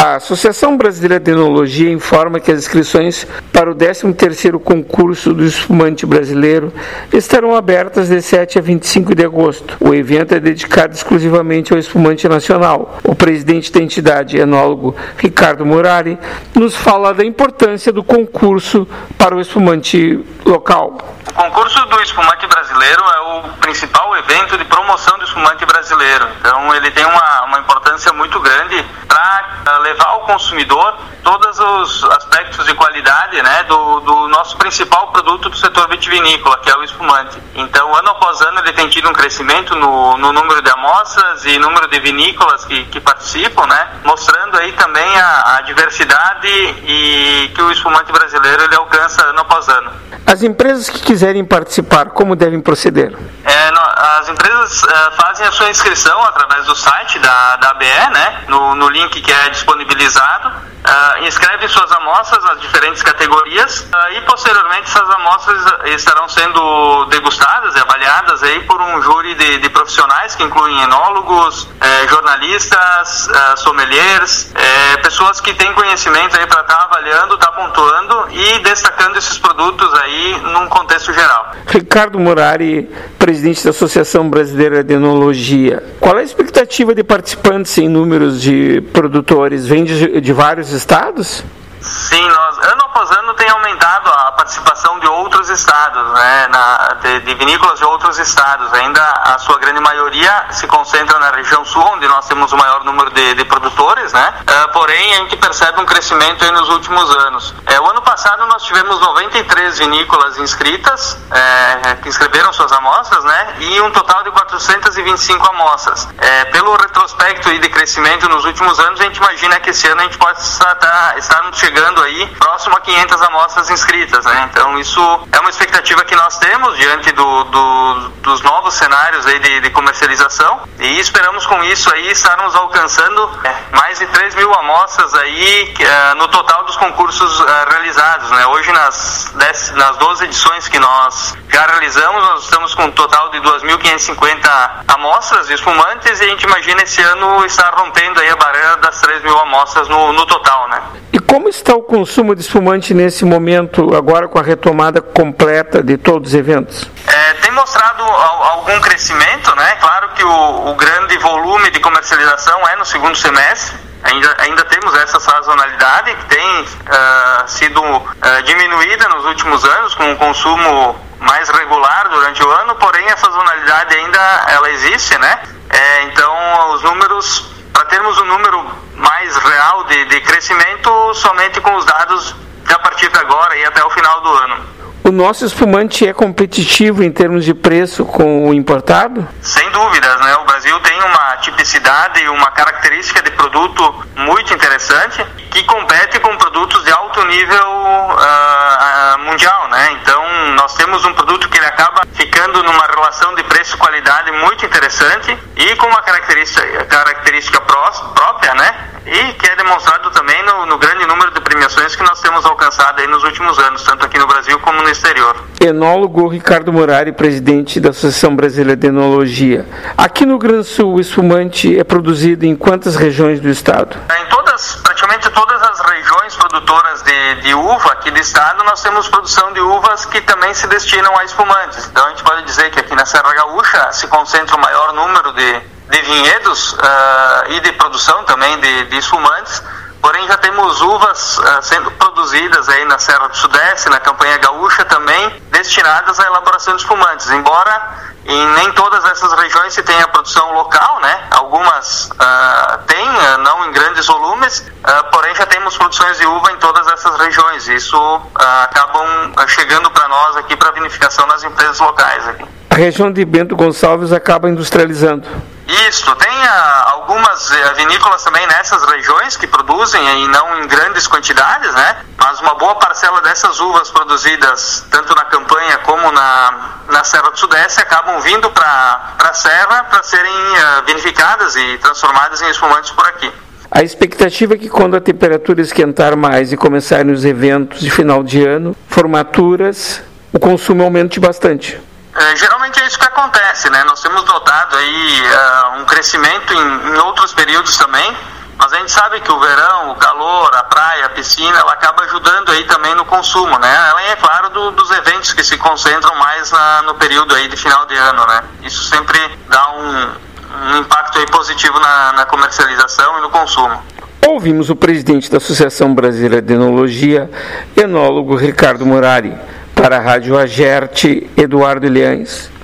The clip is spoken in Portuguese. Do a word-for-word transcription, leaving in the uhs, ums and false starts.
A Associação Brasileira de Enologia informa que as inscrições para o décimo terceiro concurso do espumante brasileiro estarão abertas de sete a vinte e cinco de agosto. O evento é dedicado exclusivamente ao espumante nacional. O presidente da entidade, enólogo Ricardo Murari, nos fala da importância do concurso para o espumante local. O concurso do espumante brasileiro é o principal evento de promoção do espumante brasileiro. Então ele tem uma, uma importância muito grande para levar ao consumidor todos os aspectos de qualidade, né, do, do nosso principal produto do setor vitivinícola, que é o espumante. Então, ano após ano, ele tem tido um crescimento no, no número de amostras e número de vinícolas que, que participam, né, mostrando aí também a, a diversidade e que o espumante brasileiro ele alcança ano após ano. As empresas que quiserem participar, como devem proceder? É, no, as empresas uh, fazem a sua inscrição através do site da, da A B E, né, no, no link que é disponibilizado, uh, inscrevem suas amostras nas diferentes categorias uh, e posteriormente essas amostras estarão sendo degustadas e avaliadas aí por um júri de, de profissionais que incluem enólogos, eh, jornalistas, uh, sommeliers, eh, pessoas que têm conhecimento aí para estar tá avaliando, estar tá pontuando e destacando esses produtos aí num contexto geral. Ricardo Murari, presidente da Associação Brasileira de Enologia, qual é a expectativa de participantes em números de produtores? Vem de, de vários estados? Sim, nós, ano após ano tem aumentado a participação de outros estados, né, na, de, de vinícolas de outros estados. Ainda a sua grande maioria se concentra na região sul, onde nós temos o maior número de, de produtores, né, uh, porém a gente percebe um crescimento aí nos últimos anos. É, o ano passado nós tivemos noventa e três vinícolas inscritas, é, que inscreveram suas amostras, né, e um total de quatrocentas e vinte e cinco amostras. É, pelo retrospecto aí de crescimento nos últimos anos, a gente imagina que esse ano a gente pode estar, estar chegando aí próximo a quinhentas amostras inscritas, né? Então isso é uma expectativa que nós temos diante do, do, dos novos cenários aí de, de comercialização e esperamos com isso aí estarmos alcançando é, mais de três mil amostras aí é, no total dos concursos é, realizados, né? Hoje nas, dez, nas doze edições que nós já realizamos, nós estamos com um total de duas mil quinhentas e cinquenta amostras de espumantes e a gente imagina esse ano estar rompendo aí a barreira das três mil amostras no, no total, né? E como está o consumo de espumante nesse momento, agora com a retomada completa de todos os eventos? É, tem mostrado algum crescimento, né? Claro que o, o grande volume de comercialização é no segundo semestre. Ainda, ainda temos essa sazonalidade que tem uh, sido uh, diminuída nos últimos anos, com um consumo mais regular durante o ano, porém a sazonalidade ainda ela existe, né? É, então os números, para termos um número mais real de, de crescimento, somente com os dados de a partir de agora e até o final do ano. O nosso espumante é competitivo em termos de preço com o importado? Sem dúvidas, né? O Brasil tem uma tipicidade e uma característica de produto muito interessante que compete com produtos de alto nível uh, mundial, né? Então, nós temos um produto que ele acaba ficando numa relação de preço-qualidade muito interessante e com uma característica, característica pró- própria, né? E que é demonstrado também no, no grande número de premiações que nós temos alcançado aí nos últimos anos, tanto aqui no Brasil como no exterior. Enólogo Ricardo Murari, presidente da Associação Brasileira de Enologia. Aqui no Rio Grande do Sul, o espumante é produzido em quantas regiões do estado? Em todas, praticamente todas as regiões produtoras de, de uva aqui do estado, nós temos produção de uvas que também se destinam a espumantes. Então a gente pode dizer que aqui na Serra Gaúcha se concentra o maior número de de vinhedos uh, e de produção também de, de espumantes, porém já temos uvas uh, sendo produzidas aí na Serra do Sudeste, na Campanha Gaúcha também, destinadas à elaboração de espumantes, embora em nem todas essas regiões se tenha produção local, né? Algumas uh, têm, uh, não em grandes volumes, uh, porém já temos produções de uva em todas essas regiões, isso uh, acabam chegando para nós aqui para vinificação nas empresas locais aqui. A região de Bento Gonçalves acaba industrializando. Isso, tem uh, algumas uh, vinícolas também nessas regiões que produzem e não em grandes quantidades, né? Mas uma boa parcela dessas uvas produzidas tanto na Campanha como na, na Serra do Sudeste acabam vindo para a Serra para serem uh, vinificadas e transformadas em espumantes por aqui. A expectativa é que quando a temperatura esquentar mais e começarem os eventos de final de ano, formaturas, o consumo aumente bastante. É, geralmente é isso que acontece, né? Nós temos notado aí uh, um crescimento em, em outros períodos também, Mas a gente sabe que o verão, o calor, a praia, a piscina, ela acaba ajudando aí também no consumo, né? Ela é, claro, do, dos eventos que se concentram mais na, no período aí de final de ano, né? Isso sempre dá um, um impacto aí positivo na, na comercialização e no consumo. Ouvimos o presidente da Associação Brasileira de Enologia, enólogo Ricardo Murari. Para a Rádio Agerte, Eduardo Ilhães.